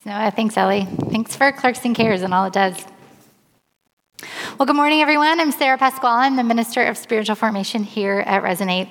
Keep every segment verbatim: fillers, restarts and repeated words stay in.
No, thanks, Ellie. Thanks for Clerks and Cares and all it does. Well, good morning, everyone. I'm Sarah Pasquale. I'm the Minister of Spiritual Formation here at Resonate.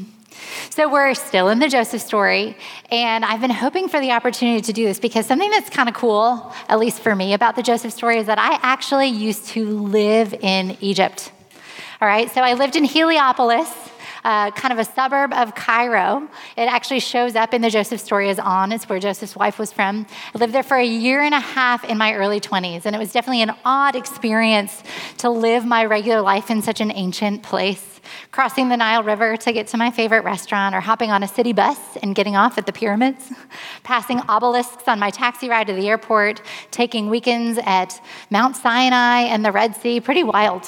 So we're still in the Joseph story, and I've been hoping for the opportunity to do this because something that's kind of cool, at least for me, about the Joseph story is that I actually used to live in Egypt. All right, so I lived in Heliopolis, Uh, kind of a suburb of Cairo. It actually shows up in the Joseph story as On. It's where Joseph's wife was from. I lived there for a year and a half in my early twenties, and it was definitely an odd experience to live my regular life in such an ancient place, crossing the Nile River to get to my favorite restaurant, or hopping on a city bus and getting off at the pyramids, passing obelisks on my taxi ride to the airport, taking weekends at Mount Sinai and the Red Sea. Pretty wild.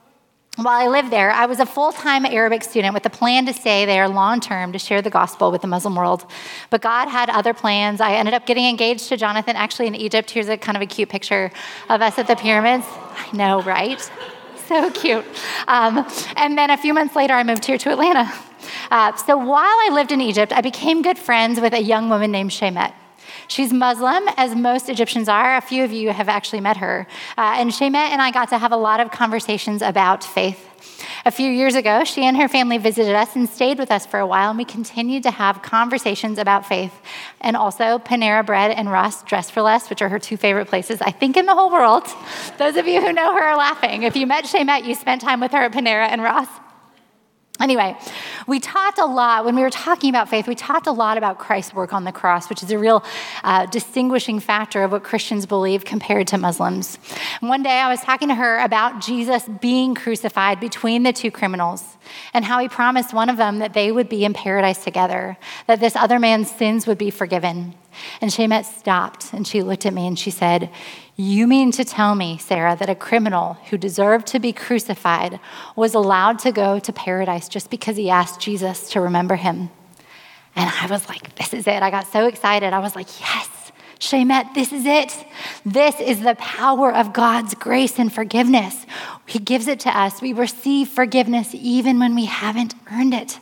While I lived there, I was a full-time Arabic student with a plan to stay there long-term to share the gospel with the Muslim world. But God had other plans. I ended up getting engaged to Jonathan, actually in Egypt. Here's a kind of a cute picture of us at the pyramids. I know, right? So cute. Um, and then a few months later, I moved here to Atlanta. Uh, so while I lived in Egypt, I became good friends with a young woman named Shemet. She's Muslim, as most Egyptians are. A few of you have actually met her. Uh, and Shemet and I got to have a lot of conversations about faith. A few years ago, she and her family visited us and stayed with us for a while, and we continued to have conversations about faith. And also Panera Bread and Ross Dress for Less, which are her two favorite places, I think, in the whole world. Those of you who know her are laughing. If you met Shemet, you spent time with her at Panera and Ross. Anyway, we talked a lot, when we were talking about faith, we talked a lot about Christ's work on the cross, which is a real uh, distinguishing factor of what Christians believe compared to Muslims. And one day I was talking to her about Jesus being crucified between the two criminals and how he promised one of them that they would be in paradise together, that this other man's sins would be forgiven. And Shemet stopped and she looked at me and she said, "You mean to tell me, Sarah, that a criminal who deserved to be crucified was allowed to go to paradise just because he asked Jesus to remember him?" And I was like, this is it. I got so excited. I was like, yes, Shemet, this is it. This is the power of God's grace and forgiveness. He gives it to us. We receive forgiveness even when we haven't earned it.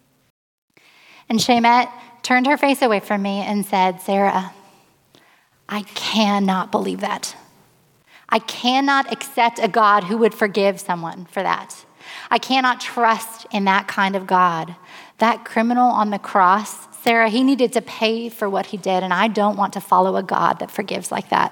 And Shemet turned her face away from me and said, "Sarah, I cannot believe that. I cannot accept a God who would forgive someone for that. I cannot trust in that kind of God. That criminal on the cross, Sarah, he needed to pay for what he did, and I don't want to follow a God that forgives like that."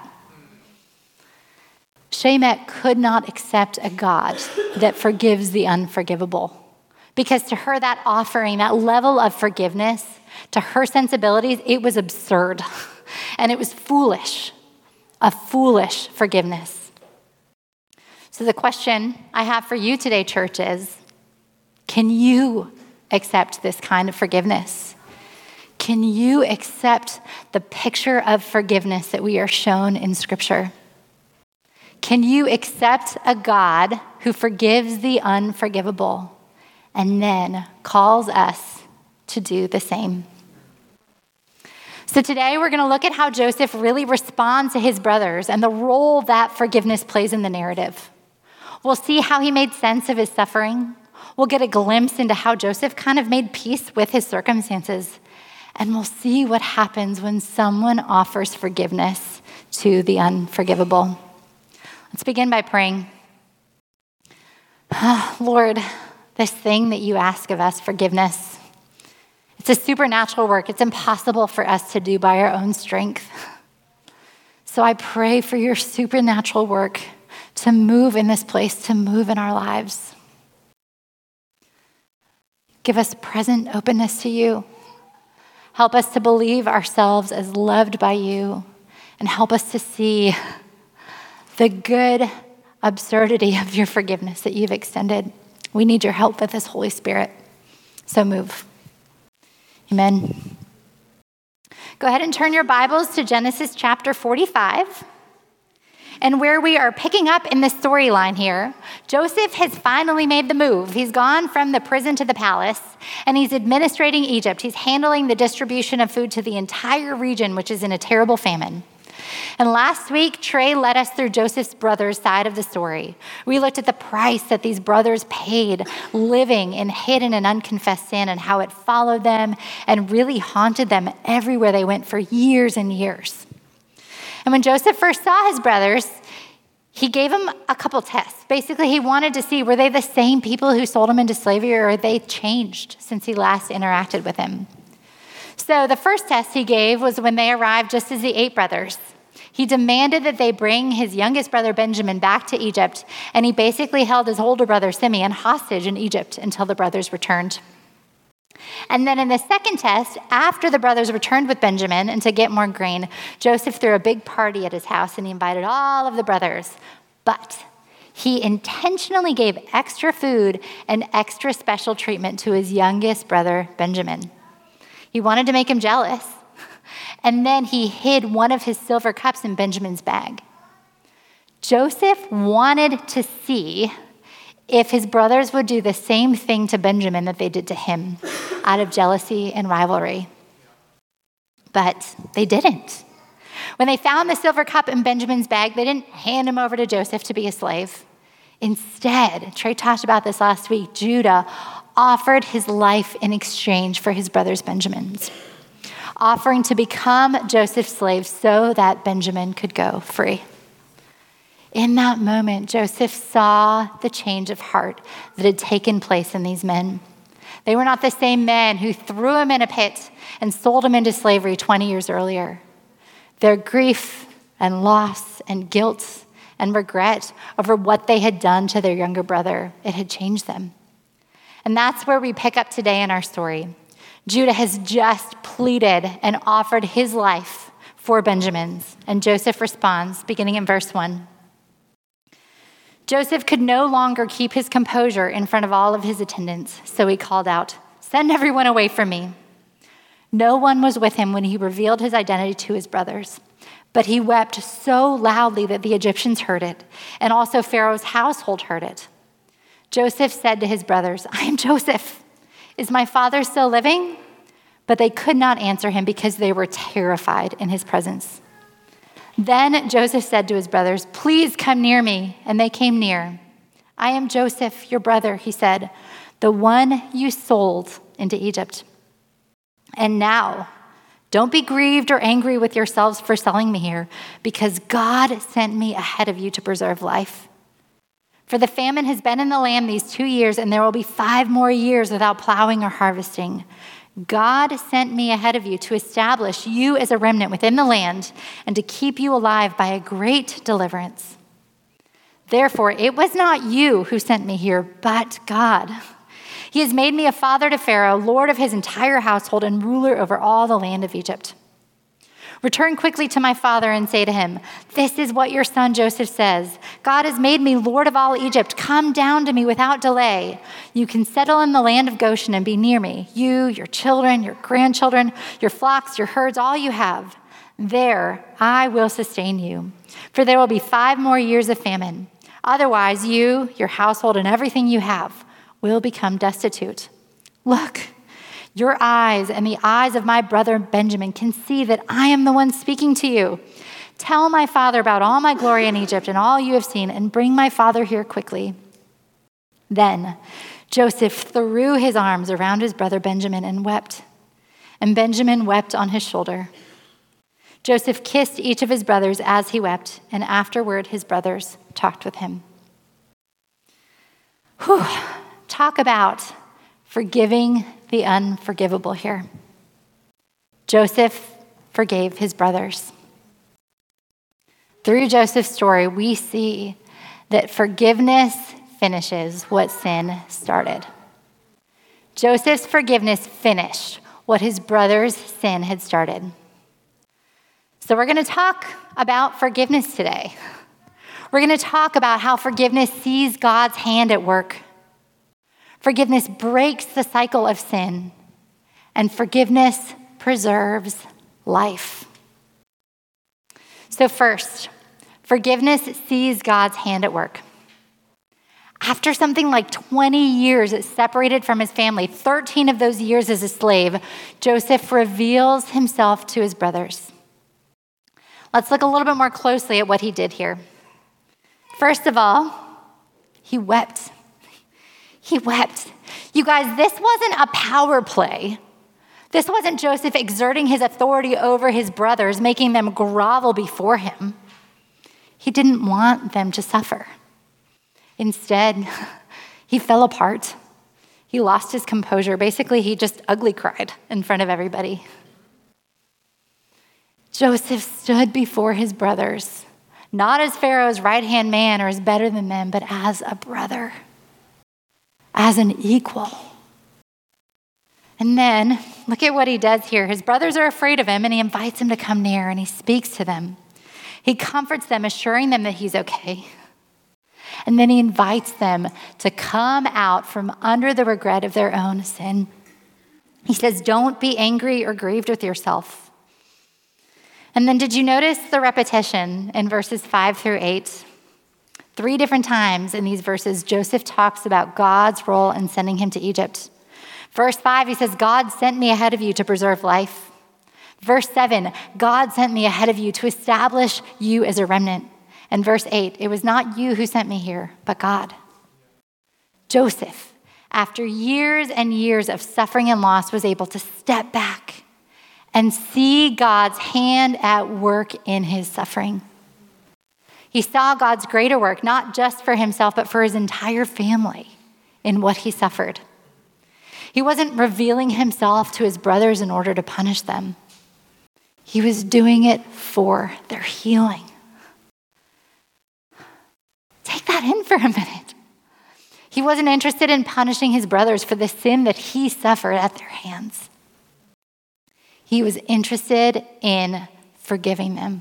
Shemet could not accept a God that forgives the unforgivable, because to her, that offering, that level of forgiveness, to her sensibilities, it was absurd. And it was foolish, a foolish forgiveness. So the question I have for you today, church, is, can you accept this kind of forgiveness? Can you accept the picture of forgiveness that we are shown in Scripture? Can you accept a God who forgives the unforgivable and then calls us to do the same? So today we're going to look at how Joseph really responds to his brothers and the role that forgiveness plays in the narrative. We'll see how he made sense of his suffering. We'll get a glimpse into how Joseph kind of made peace with his circumstances. And we'll see what happens when someone offers forgiveness to the unforgivable. Let's begin by praying. Oh, Lord, this thing that you ask of us, forgiveness, it's a supernatural work. It's impossible for us to do by our own strength. So I pray for your supernatural work to move in this place, to move in our lives. Give us present openness to you. Help us to believe ourselves as loved by you, and help us to see the good absurdity of your forgiveness that you've extended. We need your help with this, Holy Spirit. So move. Amen. Go ahead and turn your Bibles to Genesis chapter forty-five. And where we are picking up in the storyline here, Joseph has finally made the move. He's gone from the prison to the palace, and he's administrating Egypt. He's handling the distribution of food to the entire region, which is in a terrible famine. And last week, Trey led us through Joseph's brothers' side of the story. We looked at the price that these brothers paid living in hidden and unconfessed sin, and how it followed them and really haunted them everywhere they went for years and years. And when Joseph first saw his brothers, he gave them a couple tests. Basically, he wanted to see, were they the same people who sold him into slavery, or are they changed since he last interacted with him? So the first test he gave was when they arrived just as the eight brothers. He demanded that they bring his youngest brother Benjamin back to Egypt, and he basically held his older brother Simeon hostage in Egypt until the brothers returned. And then in the second test, after the brothers returned with Benjamin and to get more grain, Joseph threw a big party at his house and he invited all of the brothers. But he intentionally gave extra food and extra special treatment to his youngest brother Benjamin. He wanted to make him jealous. And then he hid one of his silver cups in Benjamin's bag. Joseph wanted to see if his brothers would do the same thing to Benjamin that they did to him out of jealousy and rivalry. But they didn't. When they found the silver cup in Benjamin's bag, they didn't hand him over to Joseph to be a slave. Instead, Trey talked about this last week, Judah offered his life in exchange for his brother's Benjamin's, offering to become Joseph's slave so that Benjamin could go free. In that moment, Joseph saw the change of heart that had taken place in these men. They were not the same men who threw him in a pit and sold him into slavery twenty years earlier. Their grief and loss and guilt and regret over what they had done to their younger brother, it had changed them. And that's where we pick up today in our story. Judah has just pleaded and offered his life for Benjamin's, and Joseph responds, beginning in verse one. Joseph could no longer keep his composure in front of all of his attendants, so he called out, "Send everyone away from me." No one was with him when he revealed his identity to his brothers, but he wept so loudly that the Egyptians heard it, and also Pharaoh's household heard it. Joseph said to his brothers, "I am Joseph. Is my father still living?" But they could not answer him because they were terrified in his presence. Then Joseph said to his brothers, "Please come near me." And they came near. "I am Joseph, your brother," he said, "the one you sold into Egypt. And now, don't be grieved or angry with yourselves for selling me here, because God sent me ahead of you to preserve life. For the famine has been in the land these two years, and there will be five more years without plowing or harvesting. God sent me ahead of you to establish you as a remnant within the land and to keep you alive by a great deliverance. Therefore, it was not you who sent me here, but God. He has made me a father to Pharaoh, lord of his entire household, and ruler over all the land of Egypt. Return quickly to my father and say to him, 'This is what your son Joseph says. God has made me lord of all Egypt. Come down to me without delay. You can settle in the land of Goshen and be near me, you, your children, your grandchildren, your flocks, your herds, all you have. There I will sustain you, for there will be five more years of famine. Otherwise, you, your household, and everything you have will become destitute. Look, your eyes and the eyes of my brother Benjamin can see that I am the one speaking to you. Tell my father about all my glory in Egypt and all you have seen, and bring my father here quickly.' Then Joseph threw his arms around his brother Benjamin and wept, and Benjamin wept on his shoulder. Joseph kissed each of his brothers as he wept, and afterward his brothers talked with him." Whew. Talk about forgiving the unforgivable here. Joseph forgave his brothers. Through Joseph's story, we see that forgiveness finishes what sin started. Joseph's forgiveness finished what his brother's sin had started. So we're going to talk about forgiveness today. We're going to talk about how forgiveness sees God's hand at work. Forgiveness breaks the cycle of sin, and forgiveness preserves life. So first, forgiveness sees God's hand at work. After something like twenty years separated from his family, thirteen of those years as a slave, Joseph reveals himself to his brothers. Let's look a little bit more closely at what he did here. First of all, he wept. He wept. You guys, this wasn't a power play. This wasn't Joseph exerting his authority over his brothers, making them grovel before him. He didn't want them to suffer. Instead, he fell apart. He lost his composure. Basically, he just ugly cried in front of everybody. Joseph stood before his brothers, not as Pharaoh's right-hand man or as better than them, but as a brother, as an equal. And then, look at what he does here. His brothers are afraid of him, and he invites them to come near, and he speaks to them. He comforts them, assuring them that he's okay. And then he invites them to come out from under the regret of their own sin. He says, don't be angry or grieved with yourself. And then did you notice the repetition in verses five through eight? Three different times in these verses, Joseph talks about God's role in sending him to Egypt. Verse five, he says, God sent me ahead of you to preserve life. Verse seven, God sent me ahead of you to establish you as a remnant. And verse eight, it was not you who sent me here, but God. Joseph, after years and years of suffering and loss, was able to step back and see God's hand at work in his suffering. He saw God's greater work, not just for himself, but for his entire family in what he suffered. He wasn't revealing himself to his brothers in order to punish them. He was doing it for their healing. Take that in for a minute. He wasn't interested in punishing his brothers for the sin that he suffered at their hands. He was interested in forgiving them.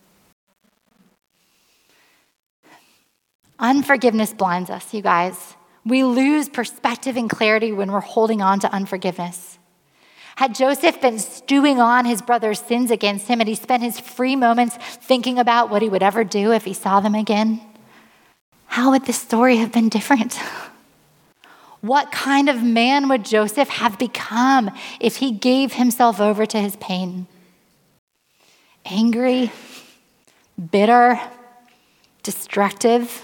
Unforgiveness blinds us, you guys. We lose perspective and clarity when we're holding on to unforgiveness. Had Joseph been stewing on his brother's sins against him and he spent his free moments thinking about what he would ever do if he saw them again, how would this story have been different? What kind of man would Joseph have become if he gave himself over to his pain? Angry, bitter, destructive.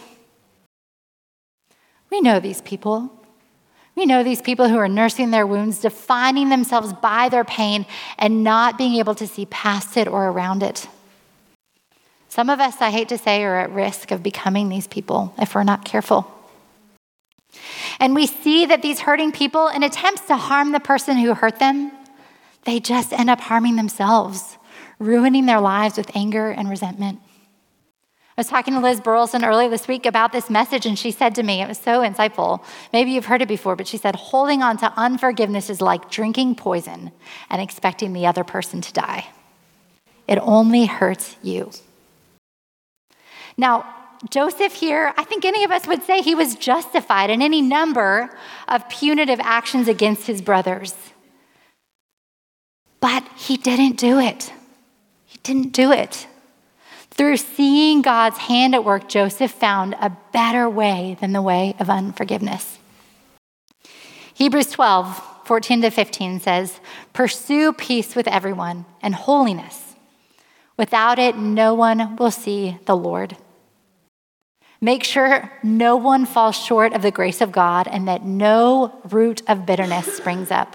We know these people. We know these people who are nursing their wounds, defining themselves by their pain, and not being able to see past it or around it. Some of us, I hate to say, are at risk of becoming these people if we're not careful. And we see that these hurting people, in attempts to harm the person who hurt them, they just end up harming themselves, ruining their lives with anger and resentment. I was talking to Liz Burleson earlier this week about this message, and she said to me, it was so insightful. Maybe you've heard it before, but she said, holding on to unforgiveness is like drinking poison and expecting the other person to die. It only hurts you. Now, Joseph here, I think any of us would say he was justified in any number of punitive actions against his brothers. But he didn't do it. He didn't do it. Through seeing God's hand at work, Joseph found a better way than the way of unforgiveness. Hebrews twelve, fourteen to fifteen says, pursue peace with everyone and holiness. Without it, no one will see the Lord. Make sure no one falls short of the grace of God and that no root of bitterness springs up.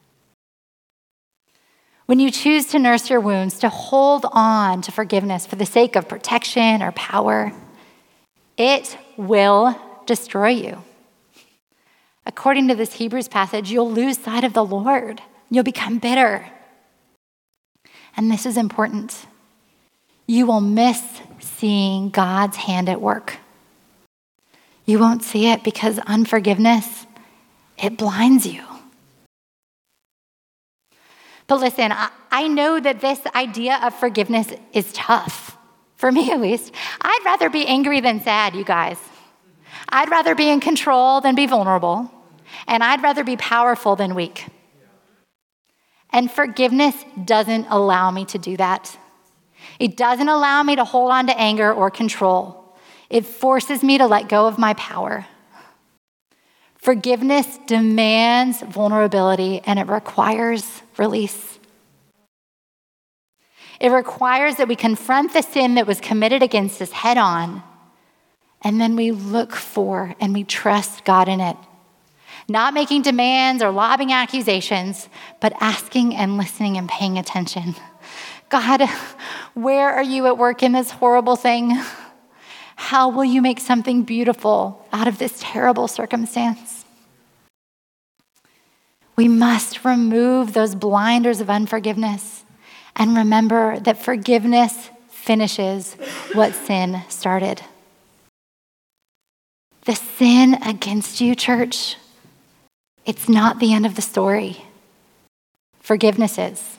When you choose to nurse your wounds, to hold on to forgiveness for the sake of protection or power, it will destroy you. According to this Hebrews passage, you'll lose sight of the Lord. You'll become bitter. And this is important. You will miss seeing God's hand at work. You won't see it because unforgiveness, it blinds you. But listen, I, I know that this idea of forgiveness is tough, for me at least. I'd rather be angry than sad, you guys. I'd rather be in control than be vulnerable, and I'd rather be powerful than weak. And forgiveness doesn't allow me to do that. It doesn't allow me to hold on to anger or control. It forces me to let go of my power. Forgiveness demands vulnerability, and it requires release. It requires that we confront the sin that was committed against us head on, and then we look for and we trust God in it. not making demands or lobbing accusations, but asking and listening and paying attention. God, where are you at work in this horrible thing? How will you make something beautiful out of this terrible circumstance? We must remove those blinders of unforgiveness and remember that forgiveness finishes what sin started. The sin against you, church, it's not the end of the story. Forgiveness is.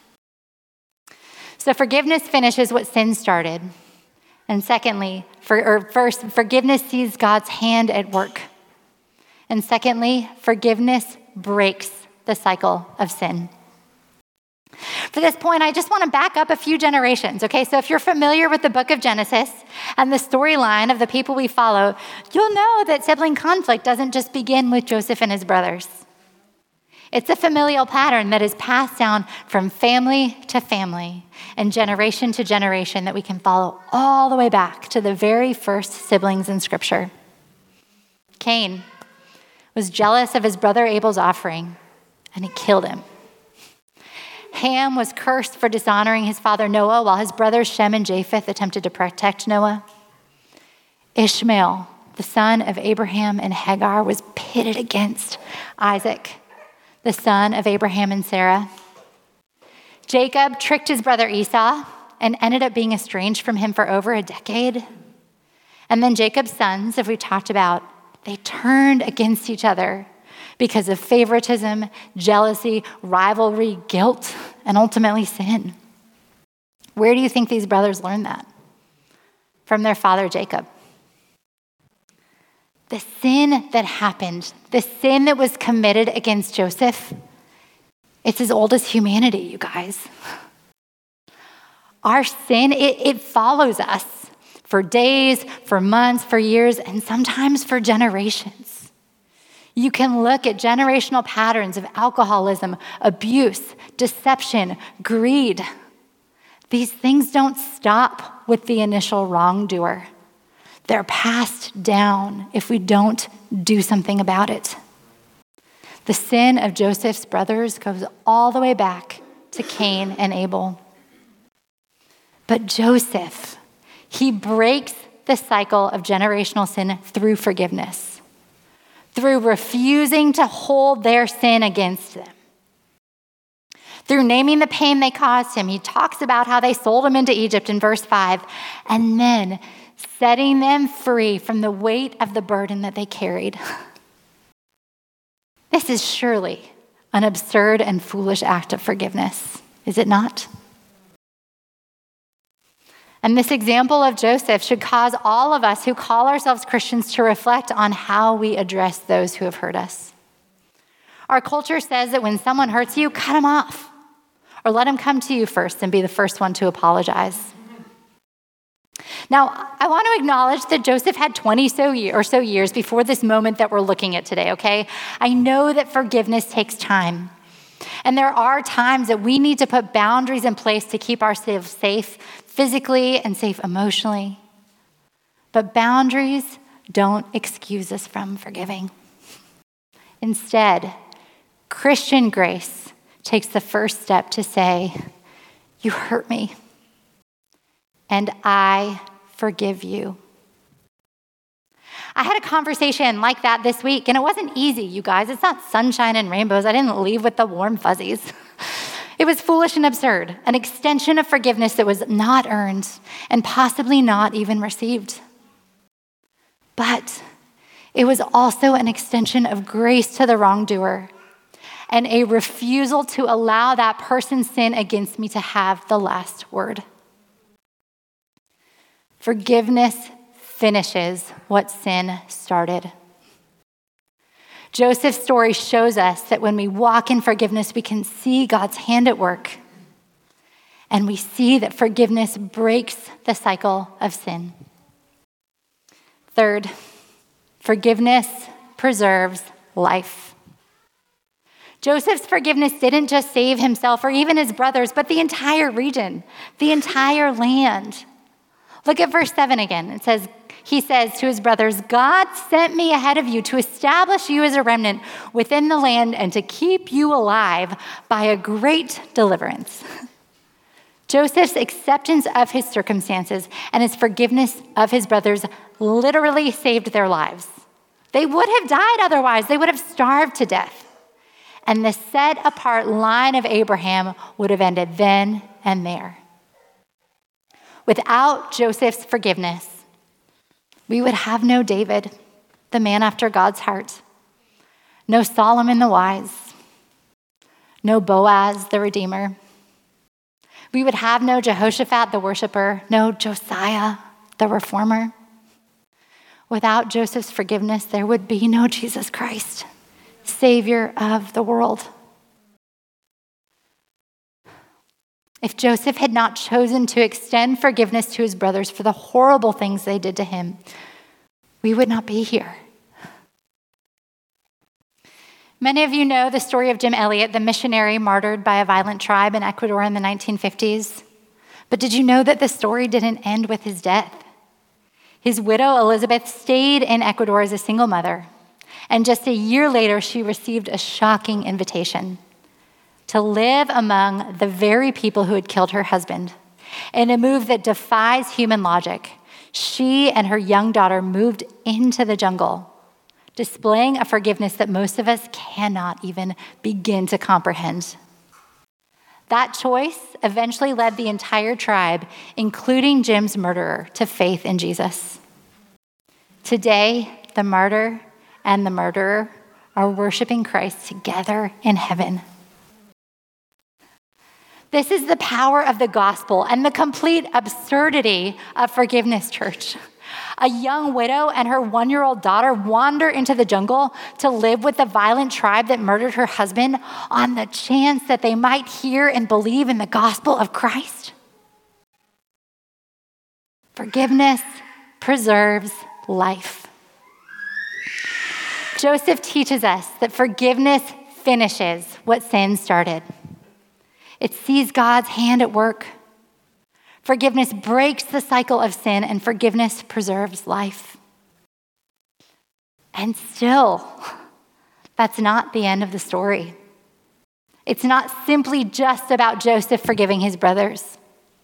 So forgiveness finishes what sin started. And secondly, for, or first, forgiveness sees God's hand at work. And secondly, forgiveness breaks the cycle of sin. For this point, I just want to back up a few generations, okay? So if you're familiar with the book of Genesis and the storyline of the people we follow, you'll know that sibling conflict doesn't just begin with Joseph and his brothers. It's a familial pattern that is passed down from family to family and generation to generation that we can follow all the way back to the very first siblings in Scripture. Cain was jealous of his brother Abel's offering, and he killed him. Ham was cursed for dishonoring his father Noah, while his brothers Shem and Japheth attempted to protect Noah. Ishmael, the son of Abraham and Hagar, was pitted against Isaac, the son of Abraham and Sarah. Jacob tricked his brother Esau and ended up being estranged from him for over a decade. And then Jacob's sons, as we talked about, they turned against each other because of favoritism, jealousy, rivalry, guilt, and ultimately sin. Where do you think these brothers learned that? From their father Jacob. The sin that happened, the sin that was committed against Joseph, it's as old as humanity, you guys. Our sin, it, it follows us for days, for months, for years, and sometimes for generations. You can look at generational patterns of alcoholism, abuse, deception, greed. These things don't stop with the initial wrongdoer. They're passed down if we don't do something about it. The sin of Joseph's brothers goes all the way back to Cain and Abel. But Joseph, he breaks the cycle of generational sin through forgiveness, through refusing to hold their sin against them. Through naming the pain they caused him, he talks about how they sold him into Egypt in verse five, and then setting them free from the weight of the burden that they carried. This is surely an absurd and foolish act of forgiveness, is it not? And this example of Joseph should cause all of us who call ourselves Christians to reflect on how we address those who have hurt us. Our culture says that when someone hurts you, cut them off, or let them come to you first and be the first one to apologize. Now, I want to acknowledge that Joseph had twenty so or so years before this moment that we're looking at today, okay? I know that forgiveness takes time. And there are times that we need to put boundaries in place to keep ourselves safe physically and safe emotionally. But boundaries don't excuse us from forgiving. Instead, Christian grace takes the first step to say, you hurt me, and I forgive you. I had a conversation like that this week, and it wasn't easy, you guys. It's not sunshine and rainbows. I didn't leave with the warm fuzzies. It was foolish and absurd, an extension of forgiveness that was not earned and possibly not even received. But it was also an extension of grace to the wrongdoer and a refusal to allow that person's sin against me to have the last word. Forgiveness finishes what sin started. Joseph's story shows us that when we walk in forgiveness, we can see God's hand at work. And we see that forgiveness breaks the cycle of sin. Third, forgiveness preserves life. Joseph's forgiveness didn't just save himself or even his brothers, but the entire region, the entire land. Look at verse seven again. It says, he says to his brothers, God sent me ahead of you to establish you as a remnant within the land and to keep you alive by a great deliverance. Joseph's acceptance of his circumstances and his forgiveness of his brothers literally saved their lives. They would have died otherwise. They would have starved to death. And the set apart line of Abraham would have ended then and there. Without Joseph's forgiveness, we would have no David, the man after God's heart, no Solomon the wise, no Boaz the redeemer. We would have no Jehoshaphat the worshiper, no Josiah the reformer. Without Joseph's forgiveness, there would be no Jesus Christ, Savior of the world. If Joseph had not chosen to extend forgiveness to his brothers for the horrible things they did to him, we would not be here. Many of you know the story of Jim Elliot, the missionary martyred by a violent tribe in Ecuador in the nineteen fifties. But did you know that the story didn't end with his death? His widow, Elizabeth, stayed in Ecuador as a single mother. And just a year later, she received a shocking invitation to live among the very people who had killed her husband. In a move that defies human logic, she and her young daughter moved into the jungle, displaying a forgiveness that most of us cannot even begin to comprehend. That choice eventually led the entire tribe, including Jim's murderer, to faith in Jesus. Today, the martyr and the murderer are worshiping Christ together in heaven. This is the power of the gospel and the complete absurdity of forgiveness, church. A young widow and her one-year-old daughter wander into the jungle to live with the violent tribe that murdered her husband on the chance that they might hear and believe in the gospel of Christ. Forgiveness preserves life. Joseph teaches us that forgiveness finishes what sin started. It sees God's hand at work. Forgiveness breaks the cycle of sin, and forgiveness preserves life. And still, that's not the end of the story. It's not simply just about Joseph forgiving his brothers.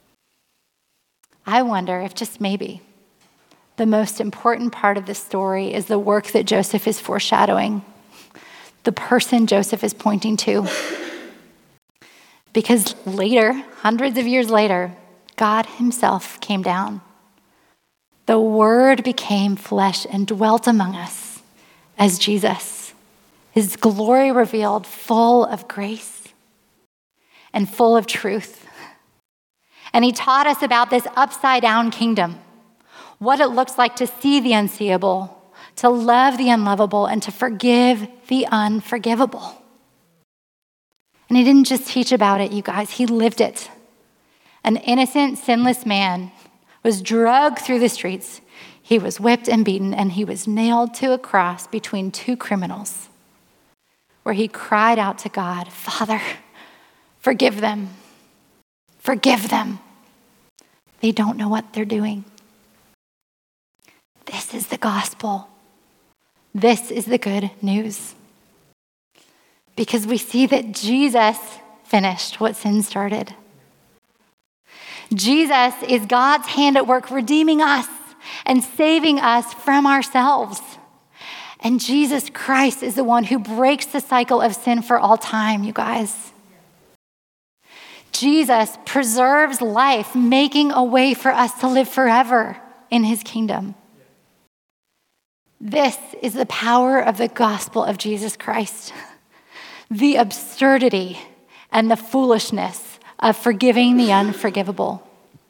I wonder if just maybe the most important part of the story is the work that Joseph is foreshadowing, the person Joseph is pointing to. Because later, hundreds of years later, God himself came down. The Word became flesh and dwelt among us as Jesus, his glory revealed, full of grace and full of truth. And he taught us about this upside-down kingdom, what it looks like to see the unseeable, to love the unlovable, and to forgive the unforgivable. And he didn't just teach about it, you guys, he lived it. An innocent, sinless man was dragged through the streets. He was whipped and beaten, and he was nailed to a cross between two criminals, where he cried out to God, Father, forgive them. Forgive them. They don't know what they're doing. This is the gospel. This is the good news. Because we see that Jesus finished what sin started. Jesus is God's hand at work redeeming us and saving us from ourselves. And Jesus Christ is the one who breaks the cycle of sin for all time, you guys. Jesus preserves life, making a way for us to live forever in his kingdom. This is the power of the gospel of Jesus Christ. The absurdity and the foolishness of forgiving the unforgivable.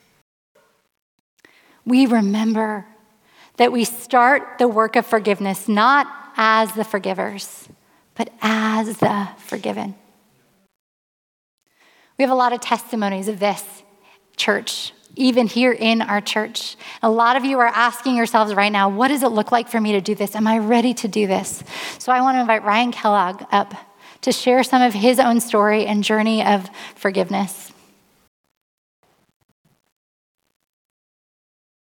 We remember that we start the work of forgiveness not as the forgivers, but as the forgiven. We have a lot of testimonies of this, church, even here in our church. A lot of you are asking yourselves right now, what does it look like for me to do this? Am I ready to do this? So I want to invite Ryan Kellogg up to share some of his own story and journey of forgiveness.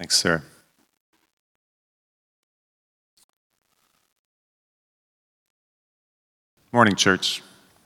Thanks, Sarah. Morning, church.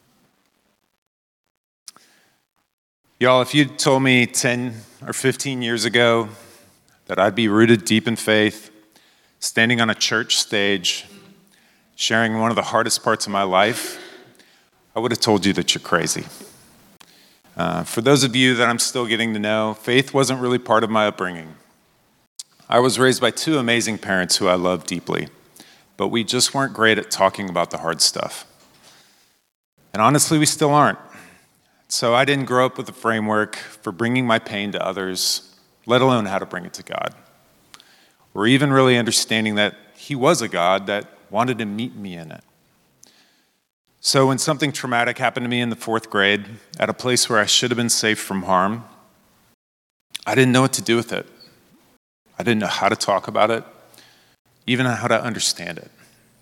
Y'all, if you'd told me ten or fifteen years ago that I'd be rooted deep in faith, standing on a church stage, sharing one of the hardest parts of my life, I would have told you that you're crazy. Uh, for those of you that I'm still getting to know, faith wasn't really part of my upbringing. I was raised by two amazing parents who I love deeply, but we just weren't great at talking about the hard stuff. And honestly, we still aren't. So I didn't grow up with a framework for bringing my pain to others, let alone how to bring it to God. Or even really understanding that He was a God that wanted to meet me in it. So when something traumatic happened to me in the fourth grade, at a place where I should have been safe from harm, I didn't know what to do with it. I didn't know how to talk about it, even how to understand it.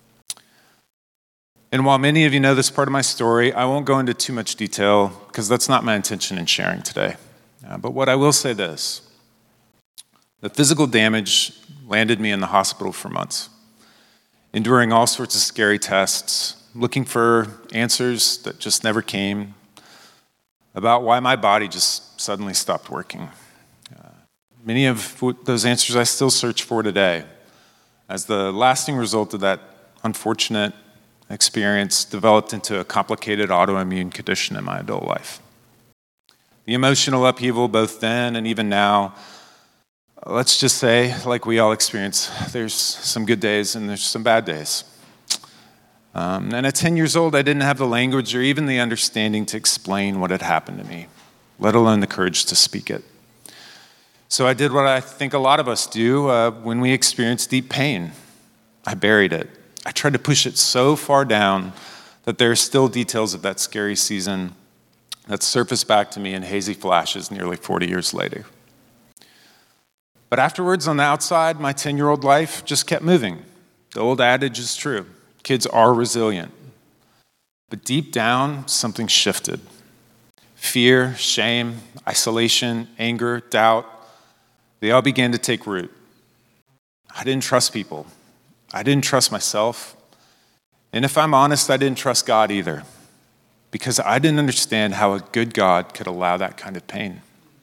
And while many of you know this part of my story, I won't go into too much detail because that's not my intention in sharing today. Uh, but what I will say this, the physical damage landed me in the hospital for months, enduring all sorts of scary tests, looking for answers that just never came, about why my body just suddenly stopped working. Uh, many of those answers I still search for today, as the lasting result of that unfortunate experience developed into a complicated autoimmune condition in my adult life. The emotional upheaval both then and even now, let's just say, like we all experience, there's some good days and there's some bad days. Um, and at ten years old, I didn't have the language or even the understanding to explain what had happened to me, let alone the courage to speak it. So I did what I think a lot of us do uh, when we experience deep pain. I buried it. I tried to push it so far down that there are still details of that scary season that surface back to me in hazy flashes nearly forty years later. But afterwards, on the outside, my ten-year-old life just kept moving. The old adage is true. Kids are resilient. But deep down, something shifted. Fear, shame, isolation, anger, doubt, they all began to take root. I didn't trust people. I didn't trust myself. And if I'm honest, I didn't trust God either, because I didn't understand how a good God could allow that kind of pain.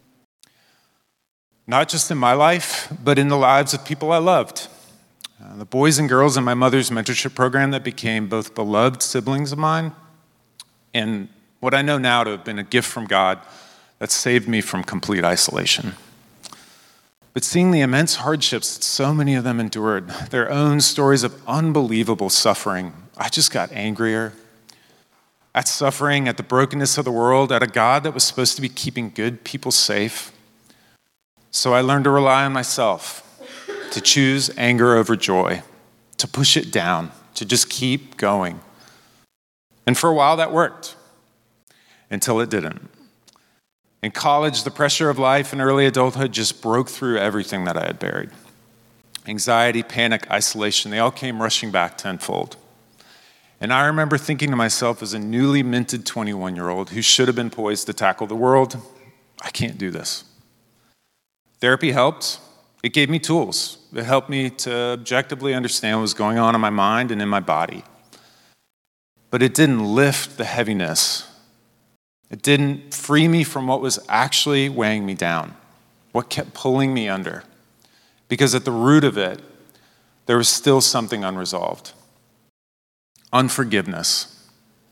Not just in my life, but in the lives of people I loved. Uh, the boys and girls in my mother's mentorship program that became both beloved siblings of mine and what I know now to have been a gift from God that saved me from complete isolation. But seeing the immense hardships that so many of them endured, their own stories of unbelievable suffering, I just got angrier at suffering, at the brokenness of the world, at a God that was supposed to be keeping good people safe. So I learned to rely on myself, to choose anger over joy, to push it down, to just keep going. And for a while that worked, until it didn't. In college, the pressure of life and early adulthood just broke through everything that I had buried. Anxiety, panic, isolation, they all came rushing back tenfold. And I remember thinking to myself as a newly minted twenty-one-year-old who should have been poised to tackle the world, I can't do this. Therapy helped. It gave me tools. It helped me to objectively understand what was going on in my mind and in my body. But it didn't lift the heaviness. It didn't free me from what was actually weighing me down, what kept pulling me under. Because at the root of it, there was still something unresolved. Unforgiveness.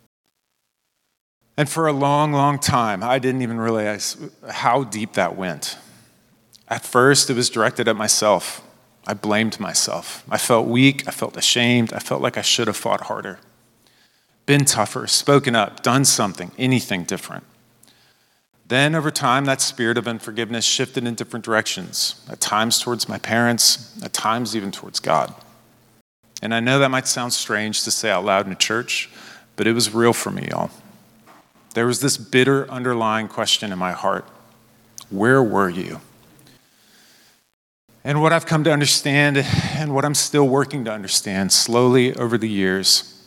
And for a long, long time, I didn't even realize how deep that went. At first, it was directed at myself. I blamed myself. I felt weak. I felt ashamed. I felt like I should have fought harder, been tougher, spoken up, done something, anything different. Then over time, that spirit of unforgiveness shifted in different directions, at times towards my parents, at times even towards God. And I know that might sound strange to say out loud in a church, but it was real for me, y'all. There was this bitter underlying question in my heart. Where were you? And what I've come to understand, and what I'm still working to understand slowly over the years,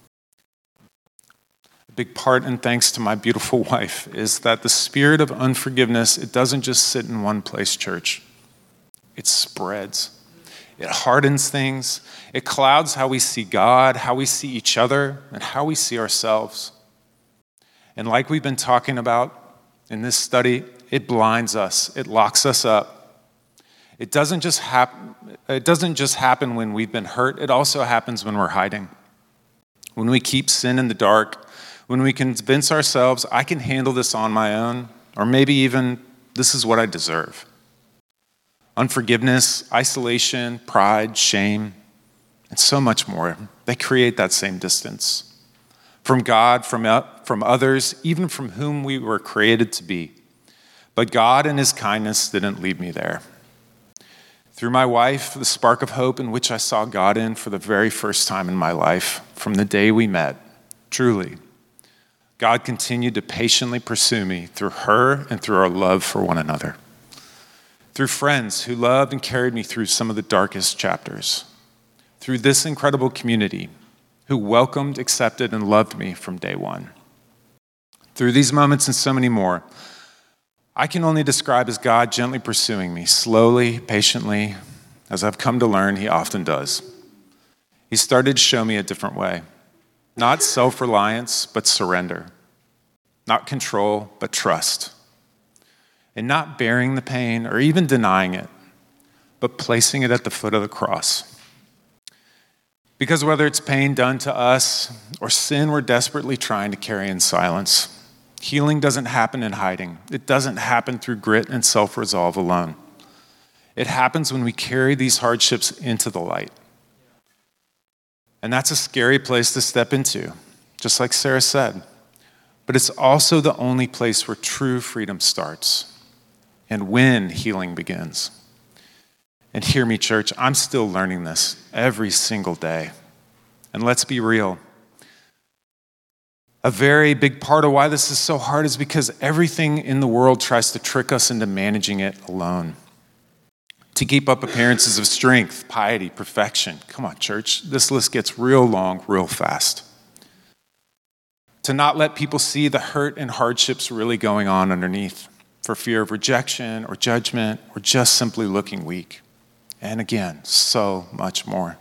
a big part and thanks to my beautiful wife, is that the spirit of unforgiveness, it doesn't just sit in one place, church. it spreads. It hardens things. It clouds how we see God, how we see each other, and how we see ourselves. And like we've been talking about in this study, it blinds us. It locks us up. It doesn't just happen, it doesn't just happen when we've been hurt. It also happens when we're hiding. When we keep sin in the dark, when we convince ourselves, I can handle this on my own, or maybe even, this is what I deserve. Unforgiveness, isolation, pride, shame, and so much more. They create that same distance. From God, from, from others, even from whom we were created to be. But God in his kindness didn't leave me there. Through my wife, the spark of hope in which I saw God in for the very first time in my life, from the day we met, truly, God continued to patiently pursue me through her and through our love for one another. Through friends who loved and carried me through some of the darkest chapters. Through this incredible community who welcomed, accepted, and loved me from day one. Through these moments and so many more, I can only describe as God gently pursuing me, slowly, patiently, as I've come to learn he often does. He started to show me a different way. Not self-reliance, but surrender. Not control, but trust. And not bearing the pain or even denying it, but placing it at the foot of the cross. Because whether it's pain done to us or sin we're desperately trying to carry in silence, healing doesn't happen in hiding. It doesn't happen through grit and self-resolve alone. It happens when we carry these hardships into the light. And that's a scary place to step into, just like Sarah said. But it's also the only place where true freedom starts and when healing begins. And hear me, church, I'm still learning this every single day. And let's be real. A very big part of why this is so hard is because everything in the world tries to trick us into managing it alone. To keep up appearances of strength, piety, perfection. Come on, church. This list gets real long, real fast. To not let people see the hurt and hardships really going on underneath for fear of rejection or judgment or just simply looking weak. And again, so much more.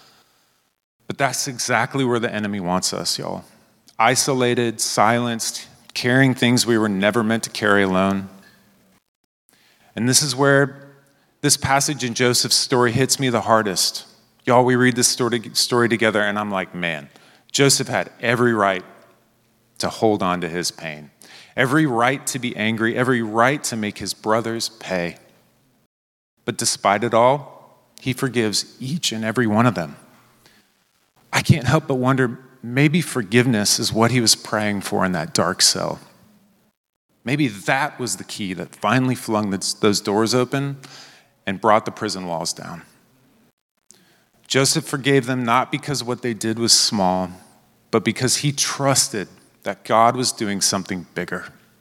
But that's exactly where the enemy wants us, y'all. Isolated, silenced, carrying things we were never meant to carry alone. And this is where this passage in Joseph's story hits me the hardest. Y'all, we read this story, story together and I'm like, man, Joseph had every right to hold on to his pain. Every right to be angry, every right to make his brothers pay. But despite it all, he forgives each and every one of them. I can't help but wonder, maybe forgiveness is what he was praying for in that dark cell. Maybe that was the key that finally flung those doors open and brought the prison walls down. Joseph forgave them not because what they did was small, but because he trusted that God was doing something bigger.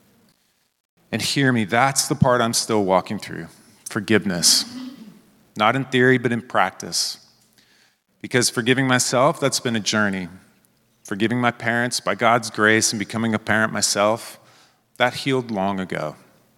And hear me, that's the part I'm still walking through. Forgiveness. Not in theory, but in practice. Because forgiving myself, that's been a journey. Forgiving my parents by God's grace and becoming a parent myself, that healed long ago.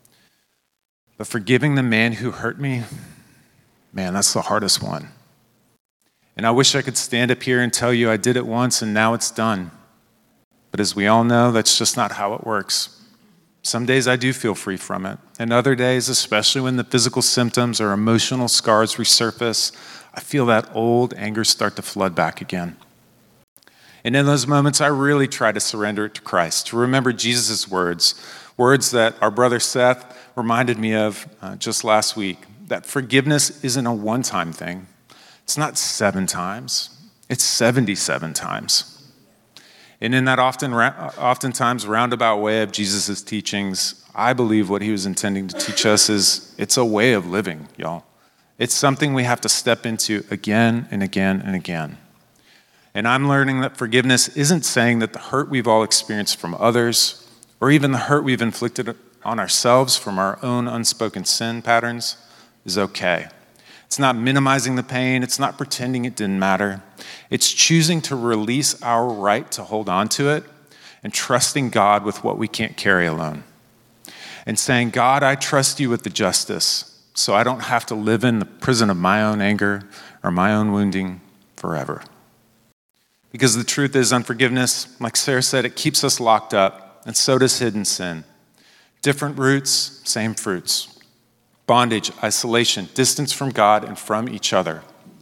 But forgiving the man who hurt me, man, that's the hardest one. And I wish I could stand up here and tell you I did it once and now it's done. But as we all know, that's just not how it works. Some days I do feel free from it. And other days, especially when the physical symptoms or emotional scars resurface, I feel that old anger start to flood back again. And in those moments, I really try to surrender it to Christ, to remember Jesus' words, words that our brother Seth reminded me of uh, just last week, that forgiveness isn't a one-time thing. It's not seven times. It's seventy-seven times. And in that often, oftentimes roundabout way of Jesus' teachings, I believe what he was intending to teach us is it's a way of living, y'all. It's something we have to step into again and again and again. And I'm learning that forgiveness isn't saying that the hurt we've all experienced from others, or even the hurt we've inflicted on ourselves from our own unspoken sin patterns, is okay. It's not minimizing the pain. It's not pretending it didn't matter. It's choosing to release our right to hold on to it and trusting God with what we can't carry alone. And saying, God, I trust you with the justice. so I don't have to live in the prison of my own anger or my own wounding forever. Because the truth is, unforgiveness, like Sarah said, it keeps us locked up, and so does hidden sin. Different roots, same fruits. Bondage, isolation, distance from God and from each other.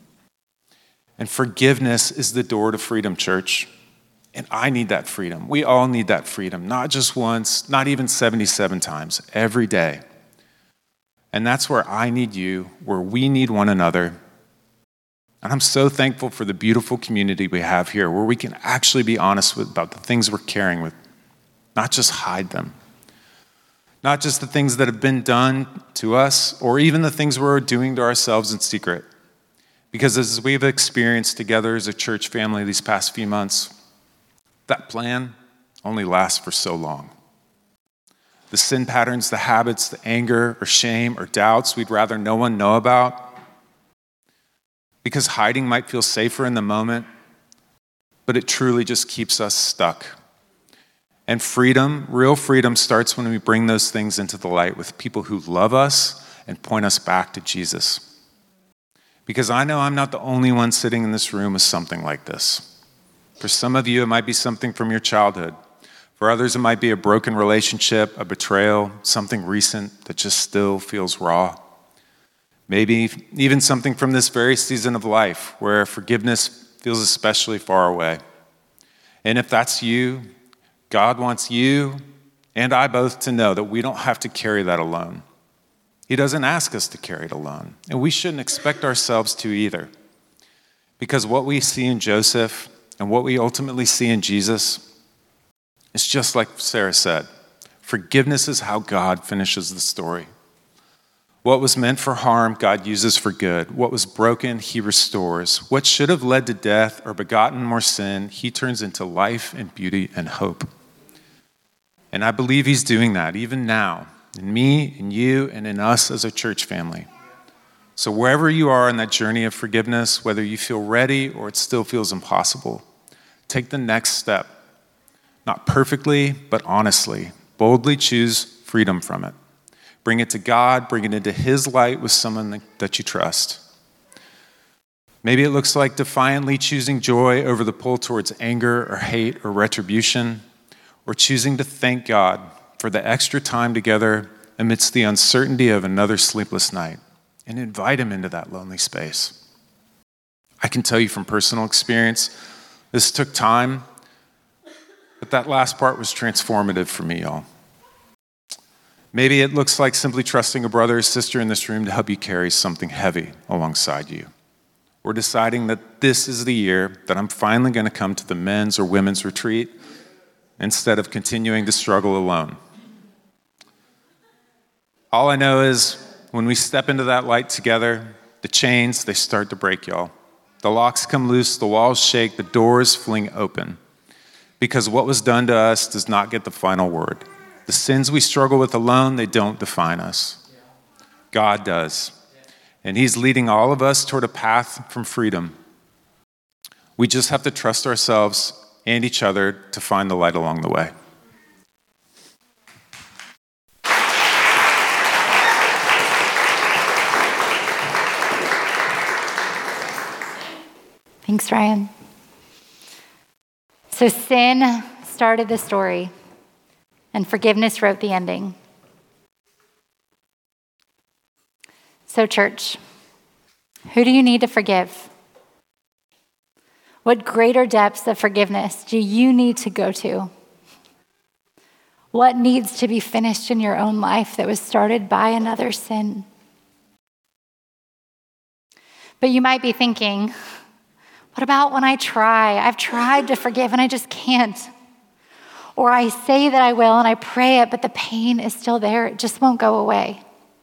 And forgiveness is the door to freedom, church. And I need that freedom. We all need that freedom, not just once, not even seventy-seven times, every day. And that's where I need you, where we need one another. And I'm so thankful for the beautiful community we have here, where we can actually be honest with, about the things we're carrying with, not just hide them. Not just the things that have been done to us, or even the things we're doing to ourselves in secret. Because as we've experienced together as a church family these past few months, that plan only lasts for so long. The sin patterns, the habits, the anger or shame or doubts we'd rather no one know about, because hiding might feel safer in the moment, but it truly just keeps us stuck. And freedom, real freedom, starts when we bring those things into the light with people who love us and point us back to Jesus. Because I know I'm not the only one sitting in this room with something like this. For some of you, it might be something from your childhood. For others, it might be a broken relationship, a betrayal, something recent that just still feels raw. Maybe even something from this very season of life where forgiveness feels especially far away. And if that's you, God wants you and I both to know that we don't have to carry that alone. He doesn't ask us to carry it alone, and we shouldn't expect ourselves to either. Because what we see in Joseph and what we ultimately see in Jesus is just like Sarah said. Forgiveness is how God finishes the story. What was meant for harm, God uses for good. What was broken, he restores. What should have led to death or begotten more sin, he turns into life and beauty and hope. And I believe he's doing that even now, in me, in you, and in us as a church family. So wherever you are in that journey of forgiveness, whether you feel ready or it still feels impossible, take the next step. Not perfectly, but honestly. Boldly choose freedom from it. Bring it to God, bring it into his light with someone that you trust. Maybe it looks like defiantly choosing joy over the pull towards anger or hate or retribution, or choosing to thank God for the extra time together amidst the uncertainty of another sleepless night, and invite him into that lonely space. I can tell you from personal experience, this took time, but that last part was transformative for me, y'all. Maybe it looks like simply trusting a brother or sister in this room to help you carry something heavy alongside you. Or deciding that this is the year that I'm finally going to come to the men's or women's retreat instead of continuing to struggle alone. All I know is when we step into that light together, the chains, they start to break, y'all. The locks come loose, the walls shake, the doors fling open. Because what was done to us does not get the final word. The sins we struggle with alone, they don't define us. God does. And he's leading all of us toward a path from freedom. We just have to trust ourselves and each other to find the light along the way. Thanks, Ryan. So sin started the story, and forgiveness wrote the ending. So, church, who do you need to forgive? What greater depths of forgiveness do you need to go to? What needs to be finished in your own life that was started by another sin? But you might be thinking, what about when I try? I've tried to forgive and I just can't. Or I say that I will and I pray it, but the pain is still there. It just won't go away.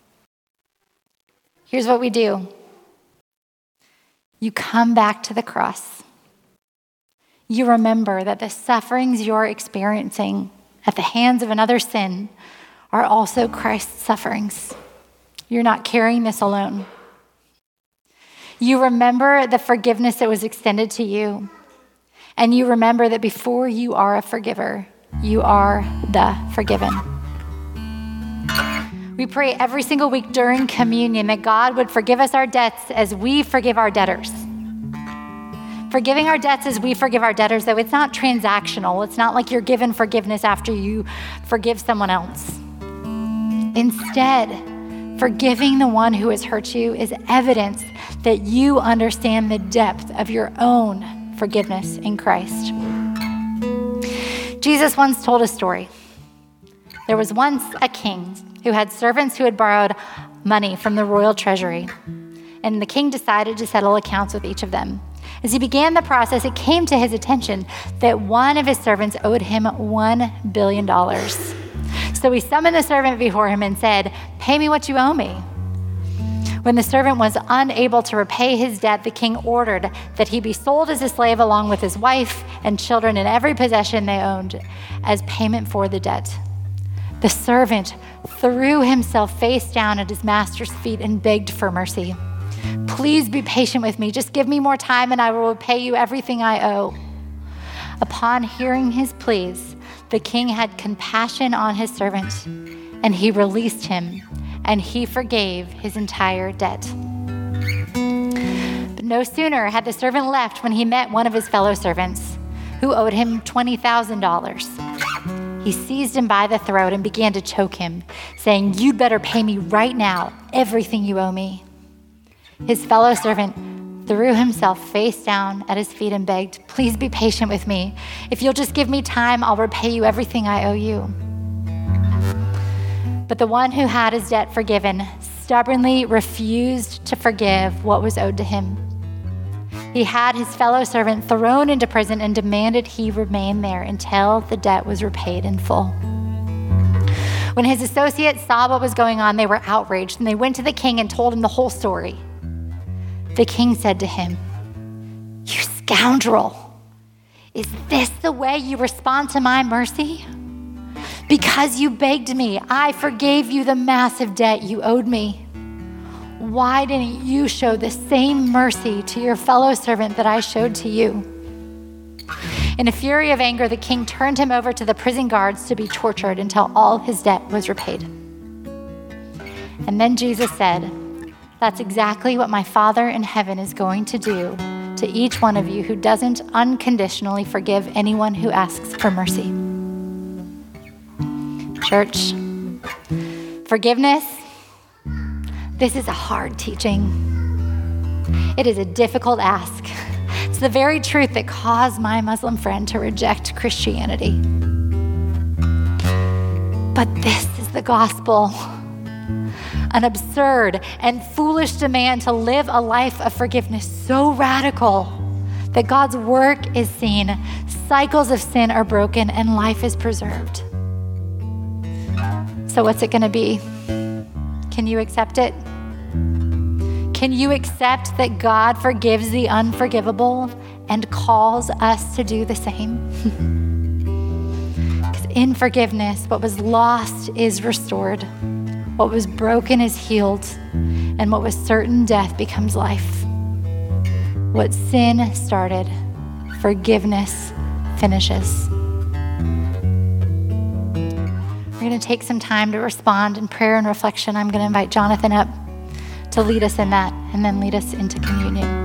Here's what we do. You come back to the cross. You remember that the sufferings you're experiencing at the hands of another sin are also Christ's sufferings. You're not carrying this alone. You remember the forgiveness that was extended to you. And you remember that before you are a forgiver, you are the forgiven. We pray every single week during communion that God would forgive us our debts as we forgive our debtors. Forgiving our debts as we forgive our debtors, though, it's not transactional. It's not like you're given forgiveness after you forgive someone else. Instead, forgiving the one who has hurt you is evidence that you understand the depth of your own forgiveness in Christ. Jesus once told a story. There was once a king who had servants who had borrowed money from the royal treasury, and the king decided to settle accounts with each of them. As he began the process, it came to his attention that one of his servants owed him one billion dollars. So he summoned the servant before him and said, "Pay me what you owe me." When the servant was unable to repay his debt, the king ordered that he be sold as a slave along with his wife and children and every possession they owned as payment for the debt. The servant threw himself face down at his master's feet and begged for mercy. "Please be patient with me. Just give me more time and I will repay you everything I owe." Upon hearing his pleas, the king had compassion on his servant, and he released him, and he forgave his entire debt. But no sooner had the servant left when he met one of his fellow servants who owed him twenty thousand dollars. He seized him by the throat and began to choke him, saying, "You'd better pay me right now everything you owe me." His fellow servant threw himself face down at his feet and begged, "Please be patient with me. If you'll just give me time, I'll repay you everything I owe you." But the one who had his debt forgiven stubbornly refused to forgive what was owed to him. He had his fellow servant thrown into prison and demanded he remain there until the debt was repaid in full. When his associates saw what was going on, they were outraged, and they went to the king and told him the whole story. The king said to him, "You scoundrel, is this the way you respond to my mercy? Because you begged me, I forgave you the massive debt you owed me. Why didn't you show the same mercy to your fellow servant that I showed to you?" In a fury of anger, the king turned him over to the prison guards to be tortured until all his debt was repaid. And then Jesus said, "That's exactly what my Father in heaven is going to do to each one of you who doesn't unconditionally forgive anyone who asks for mercy." Church, forgiveness, this is a hard teaching. It is a difficult ask. It's the very truth that caused my Muslim friend to reject Christianity. But this is the gospel. An absurd and foolish demand to live a life of forgiveness so radical that God's work is seen, cycles of sin are broken, and life is preserved. So what's it going to be? Can you accept it? Can you accept that God forgives the unforgivable and calls us to do the same? Because in forgiveness, what was lost is restored. What was broken is healed, and what was certain death becomes life. What sin started, forgiveness finishes. We're going to take some time to respond in prayer and reflection. I'm going to invite Jonathan up to lead us in that and then lead us into communion.